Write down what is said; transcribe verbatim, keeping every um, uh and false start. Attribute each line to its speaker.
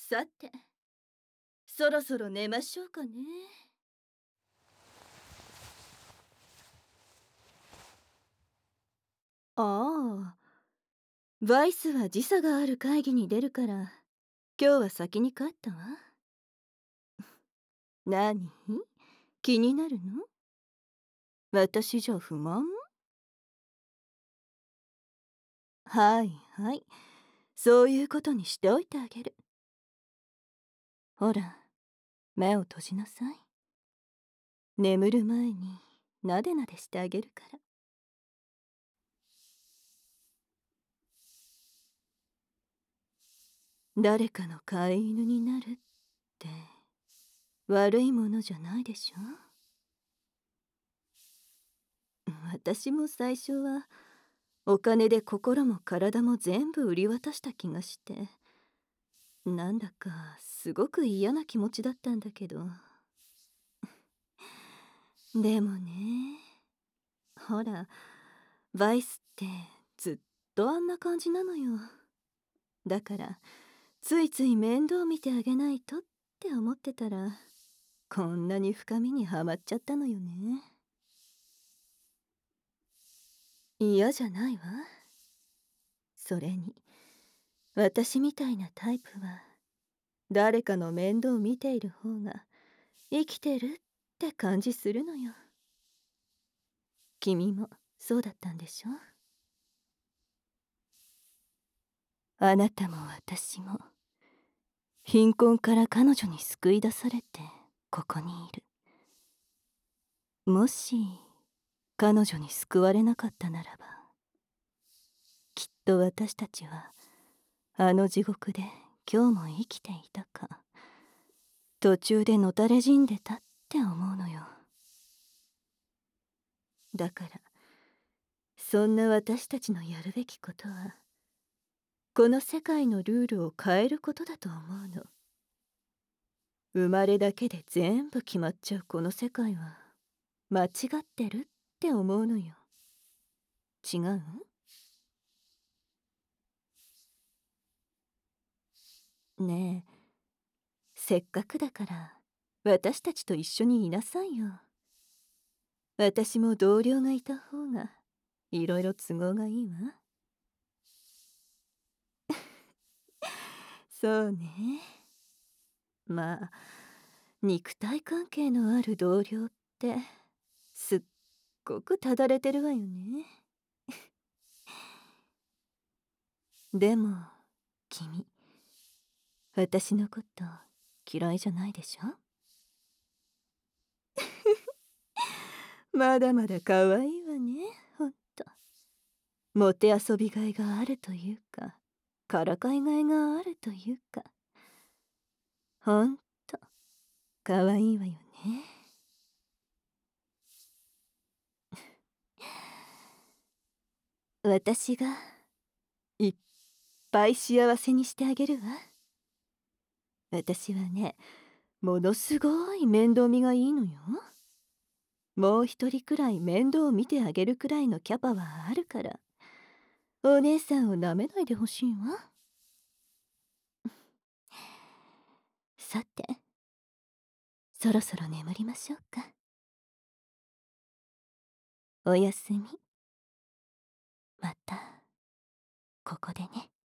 Speaker 1: さて、そろそろ寝ましょうかね。ああ、バイスは時差がある会議に出るから、今日は先に帰ったわ。何？気になるの？私じゃ不満？はいはい、そういうことにしておいてあげる。ほら、目を閉じなさい。眠る前になでなでしてあげるから。誰かの飼い犬になるって悪いものじゃないでしょ。私も最初はお金で心も体も全部売り渡した気がして、なんだかすごく嫌な気持ちだったんだけど。でもね、ほら、バイスってずっとあんな感じなのよ。だからついつい面倒見てあげないとって思ってたら、こんなに深みにはまっちゃったのよね。嫌じゃないわ。それに私みたいなタイプは誰かの面倒見ている方が生きてるって感じするのよ。君もそうだったんでしょ？あなたも私も貧困から彼女に救い出されてここにいる。もし彼女に救われなかったならば、きっと私たちはあの地獄で今日も生きていたか、途中でのたれ死んでたって思うのよ。だからそんな私たちのやるべきことは、この世界のルールを変えることだと思うの。生まれだけで全部決まっちゃうこの世界は間違ってるって思うのよ。違う？ねえ、せっかくだから私たちと一緒にいなさいよ。私も同僚がいた方がいろいろ都合がいいわ。そうね。まあ、肉体関係のある同僚ってすっごくただれてるわよね。でも君、私のこと嫌いじゃないでしょ？まだまだ可愛いわね、ほんと。もてあそびがいがあるというか、からかいがいがあるというか、ほんと可愛いわよね。私がいっぱい幸せにしてあげるわ。私はね、ものすごい面倒見がいいのよ。もう一人くらい面倒を見てあげるくらいのキャパはあるから、お姉さんをなめないでほしいわ。さて、そろそろ眠りましょうか。おやすみ。またここでね。